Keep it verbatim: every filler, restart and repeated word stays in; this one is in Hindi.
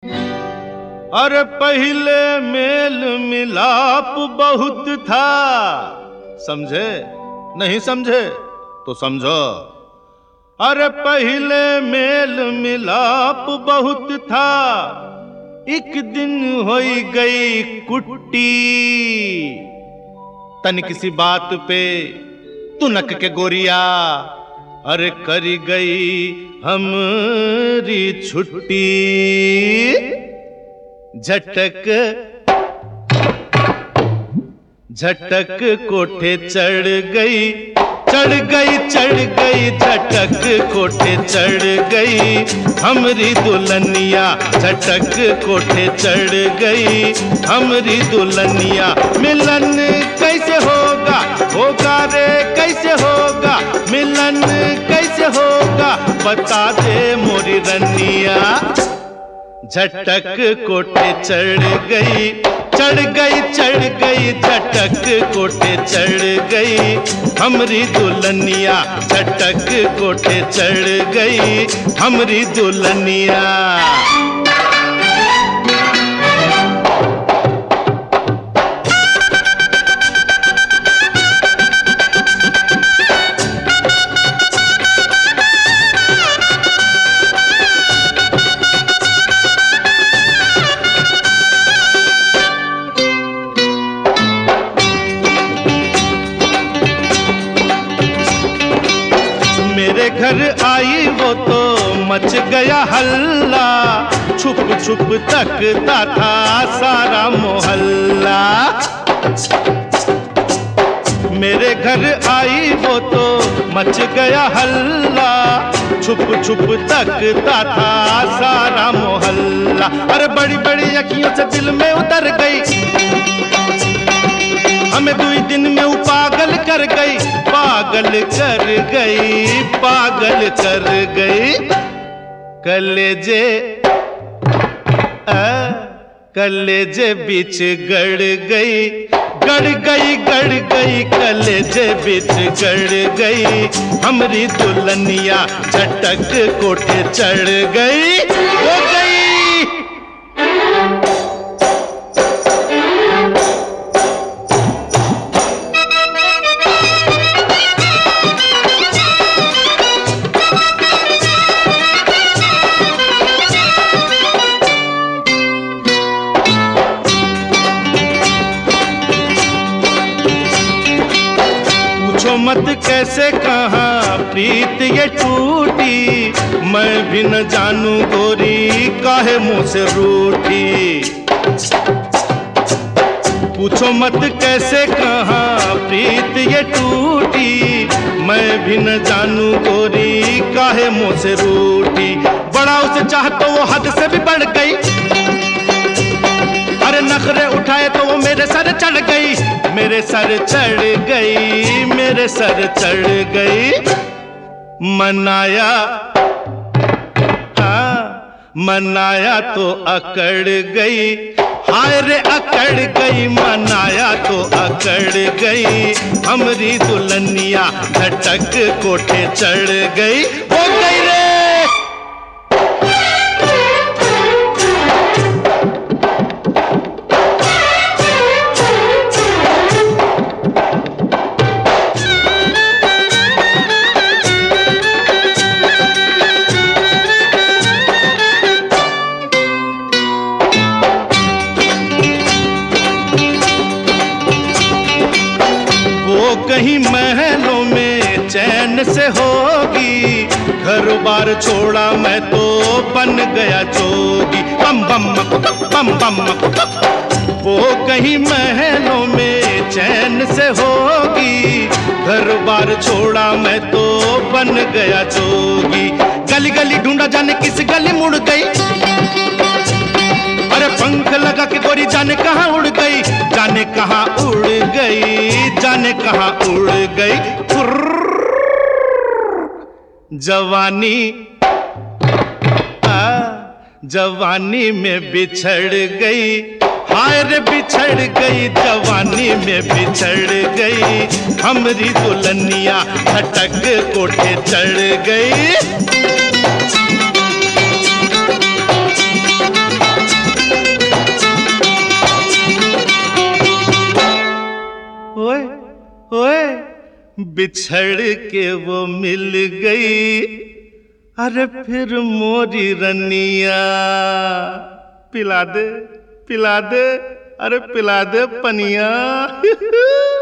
अरे पहले मेल मिलाप बहुत था, समझे नहीं समझे तो समझो। अरे पहले मेल मिलाप बहुत था, एक दिन होई गई कुट्टी। तन किसी बात पे तुनक के गोरिया, अरे करी गई हमारी छुट्टी। झटक झटक कोठे चढ़ गई, चढ़ गई चढ़ गई झटक कोठे चढ़ गई हमरी दुल्हनिया। झटक कोठे चढ़ गई हमरी दुल्हनिया। मिलन कैसे होगा होगा रे कैसे होगा, मिलन कैसे होगा बता दे मोरी रनिया। झटक कोठे चढ़ गई, चढ़ गई चढ़ गई झटक कोठे चढ़ गई हमरी दुल्हनिया। झटक कोठे चढ़ गई हमरी दुल्हनिया। मेरे घर आई वो तो मच गया हल्ला, छुप छुप तकता था सारा मोहल्ला। मेरे घर आई वो तो मच गया हल्ला, छुप छुप तकता था सारा मोहल्ला। अरे बड़ी बड़ी अखियों से दिल में उतर गई, हमें दुई दिन में वो पागल कर गई। पागल कर गई पागल कर गई। कलेजे आ कलेजे बीच गड़ गई, गड़ गई गड़ गई कलेजे बीच गड़ गई हमरी दुल्हनिया। झटक कोठे चढ़ गई हो गई। मत कैसे कहाँ प्रीत ये टूटी, मैं भी न जानू गोरी काहे मुँह से रूठी। पूछो मत कैसे कहाँ प्रीत ये टूटी, मैं भी न जानू गोरी काहे मुँह से रूठी। बड़ा उसे चाह तो वो हद से भी बढ़ गई, अरे नखरे उठाए तो वो मेरे सर चढ़ गई। मेरे सर चढ़ गई मेरे सर चढ़ गई। मनाया हाँ मनाया तो अकड़ गई, हाय रे अकड़ गई। मनाया तो अकड़ गई हमरी दुल्हनिया। झटक कोठे चढ़ गई हो गई रे। कहीं महलों में चैन से होगी, घर बार छोड़ा मैं तो बन गया जोगी। बम बम बम बम वो कहीं महलों में चैन से होगी, घर बार छोड़ा मैं तो बन गया जोगी। गली गली ढूंढा जाने किस गली मुड़ गई, अरे पंख लगा के गोरी जाने कहाँ उड़ गई। जाने कहाँ उड़ गई जाने कहाँ उड़ गई। जवानी आ जवानी में बिछड़ गई, हाय रे बिछड़ गई। जवानी में बिछड़ गई हमरी दुल्हनिया। झटक कोठे चढ़ गई। बिछड़ के वो मिल गई, अरे फिर मोरी रनिया। पिला दे पिला दे, अरे पिला दे पनिया।